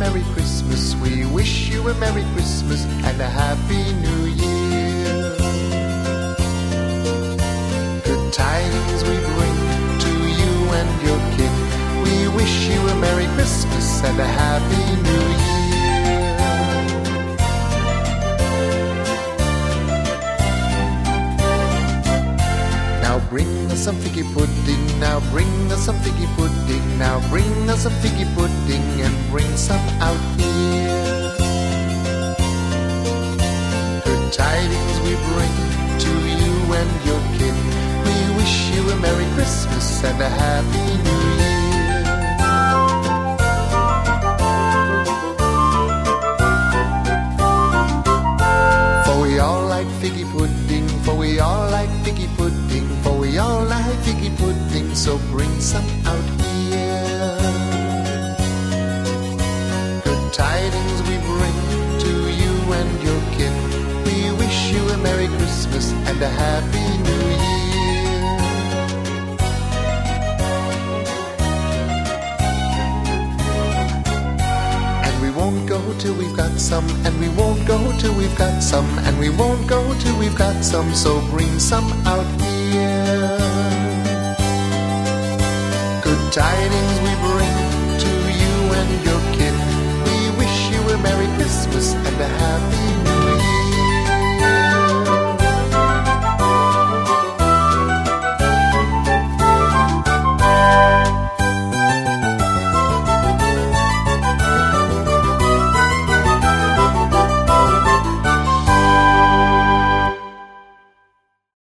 Merry Christmas. We wish you a Merry Christmas and a Happy New Year. Good tidings we bring to you and your kin. We wish you a Merry Christmas and a Happy New Year. Now bring us some figgy pudding, now bring us some figgy pudding, now bring us some figgy pudding and bring some out here. Good tidings we bring to you and your kin. We wish you a Merry Christmas and a Happy New Year. For we all like figgy pudding, for we all like figgy pudding, for we all like figgy pudding, so bring some out here. Good tidings we bring to you and your kin. We wish you a Merry Christmas and a Happy New Year. And we won't go till we've got some, and we won't go till we've got some, and we won't go till we've got some, so bring some out here. Good tidings we bring